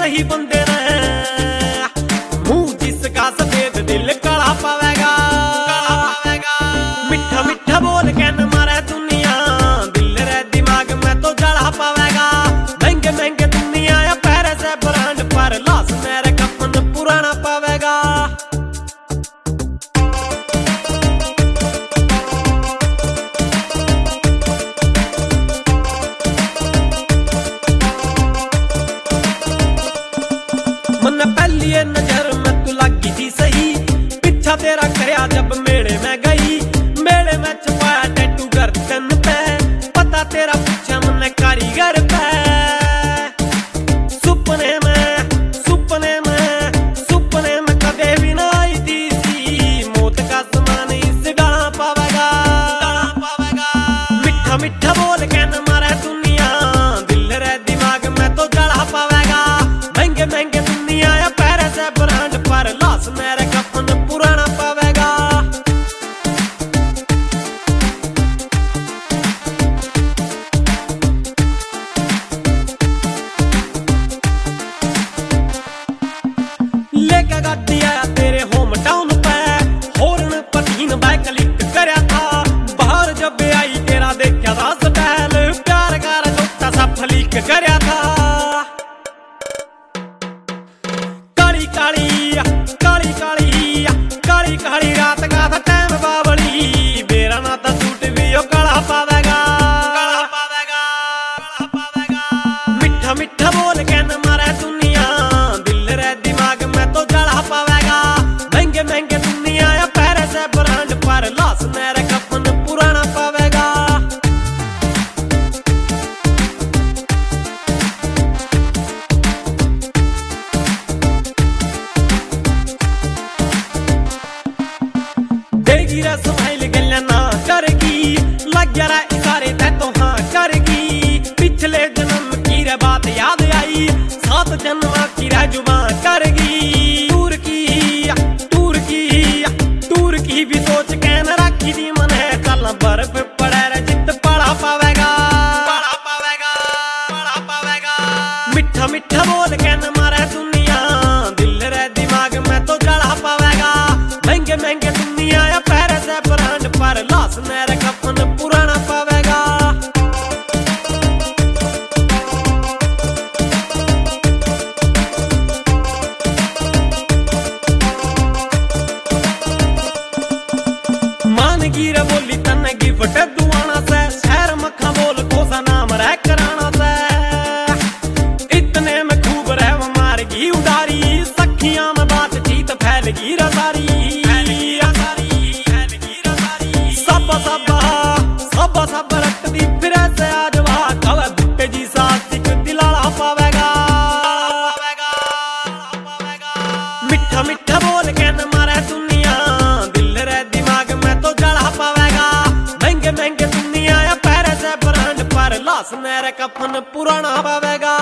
सही बंदे ने, मुंह जिसका सफेद दिल काला पावेगा। मिठा मिठा बोल के न मारे दुनिया, दिल रे दिमाग में तो जला पावेगा। महंगे महंगे दुनिया या पैरे से ब्रांड पर लाश मेरे कफन पुराना पावेगा। मन पहली नजर में तू लगी थी सही, पीछा तेरा करया जब मेले में गई। मेले में छुपाया टैटू गर्दन पे, पता तेरा पूछा मन कारीगर पे। सुपने में कदे भी ना आई थी सी, मौत का समान इस डाला पावेगा। मिठा मिठा बोल के न मारे दुनिया, दिल रे दिमाग में तो जला पावेगा। महंगे महंगे दुनिया या पैरे से ब्रांड पर लाश मेरे कफन पुराना पावेगा। लेके गाड़ी आया तेरे होम टाउन पे, हॉर्न पतीन बैक क्लिक करया था। बाहर जब आई तेरा देखा था स्टाइल, प्यार का छोटा सा फलीक करया था। काली रात का था टाइम बावली, मेरा ना था सूट भी ओ काला पावेगा। मिठा मिठा बोल के न मारे दुनिया, दिल रे दिमाग में तो जला पावेगा। महंगे महंगे दुनिया या पैरे से ब्रांड पर लाश मेरे कफन पुराना पावेगा। देगी रे स्माइल गल्ला ना करगी, लग गया रे इशारे ते तो हाँ करगी। पिछले जन्म की रे बात याद आई, 7 जन्म की रे जुबान करगी। टूर की भी सोच के न रखी दी मन है, कल बर्फ पड़े रे जित पड़ा पावेगा। मिठा मिठा बोल के न मारे दुनिया, दिल रे दिमाग में तो जला पावेगा। महंगे महंगे दुनिया या पैरे से ब्रांड पर लाश मेरे कफन पुराना पावेगा। मान गिर बोली तने गिफ्ट दुआना से, शहर मखा बोल कोसा नाम रह कराना से। इतने में खूब रह मारगी उडारी, सखियां में बातचीत फैलगी रसारी। सब रखती फिर से आजवा, कवे बुट्टे जी सासिक दिलाला पावेगा। मिठा मिठा बोल के न मारे दुनिया, दिल रे दिमाग में तो जला पावेगा। महंगे महंगे दुनिया या पैरे से ब्रांड पर लाश मेरे कफन पुराना पावेगा।